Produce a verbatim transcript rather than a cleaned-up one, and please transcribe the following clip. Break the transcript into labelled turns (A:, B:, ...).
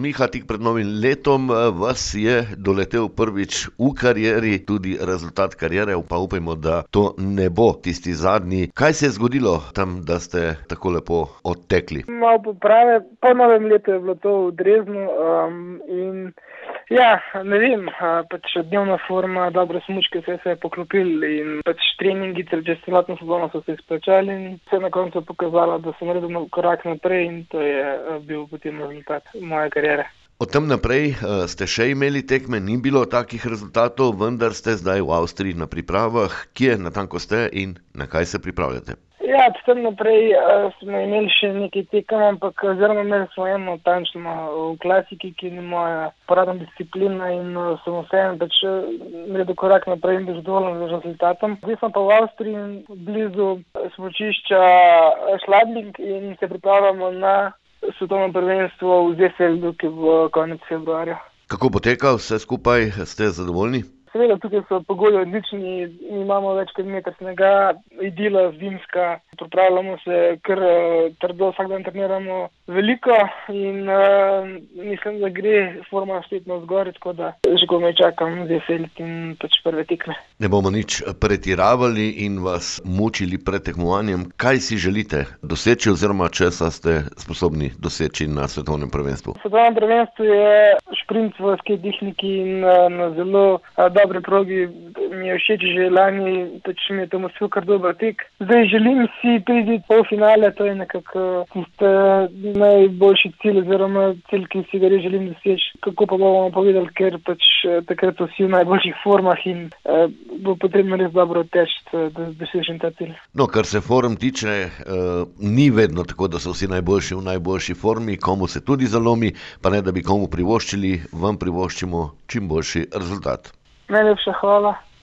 A: Miha, tik pred novim letom vas je doletel prvič v karieri, tudi rezultat kariere, pa upajmo, da to ne bo tisti zadnji. Kaj se je zgodilo tam, da ste tako lepo odtekli?
B: Malo poprave, po novem letu je bilo to v Dreznu um, in ja, ne vem, pač dnevna forma, dobre smučke, vse se je poklopil in pač treningi čez celotno sezono so se izplačali in se na koncu pokazalo, da sem naredil korak naprej in to je bil potem rezultat moje kariere.
A: Od tam naprej ste še imeli tekme, ni bilo takih rezultatov, vendar ste zdaj v Avstriji na pripravah. Kje natanko ste in na kaj se pripravljate?
B: Ja, od tam naprej uh, smo imeli še nekaj tekem, ampak oziroma imeli smo eno tančno v klasiki, ki ni moja poradna disciplina in uh, sem vseeno pač naredil korak naprej in bil zadovoljen z rezultatom. Zdaj sem pa v Avstriji blizu smučišča Schladming in se pripravljamo na svetovno prvenstvo v Seefeldu, ki bo konec februarja.
A: Kako poteka vse skupaj? Ste zadovoljni?
B: Seveda, tukaj so pogoji odlični, imamo več kot meter snega, idila zimska, pripravljamo se kar trdo, vsak dan treniramo veliko in uh, mislim, da gre forma štetno zgor, tako da že komaj čakam Seefeld in pač prve tekme.
A: Ne bomo nič pretiravali in vas mučili pred tekmovanjem. Kaj si želite doseči oziroma česa ste sposobni doseči na svetovnem prvenstvu?
B: Svetovnem prvenstvu je šprint v skejtehniki in uh, na zelo uh, dobre progi. Mi je všeč že lani, pač mi je tam uspel kar dober tek. Zdaj želim si priti pol finale, to je nekako tisti najboljši cilj oziroma cilj, ki si ga res želim doseči. Kako pa bomo povedali, ker pač takrat so vsi v najboljših formah in uh, bo potrebno res dobro teči, da dosežem ta cilj.
A: No, kar se form tiče, uh, ni vedno tako, da so vsi najboljši v najboljši formi, komu se tudi zalomi, pa ne da bi komu privoščili, vam privoščimo čim boljši rezultat.
B: Najlepša hvala.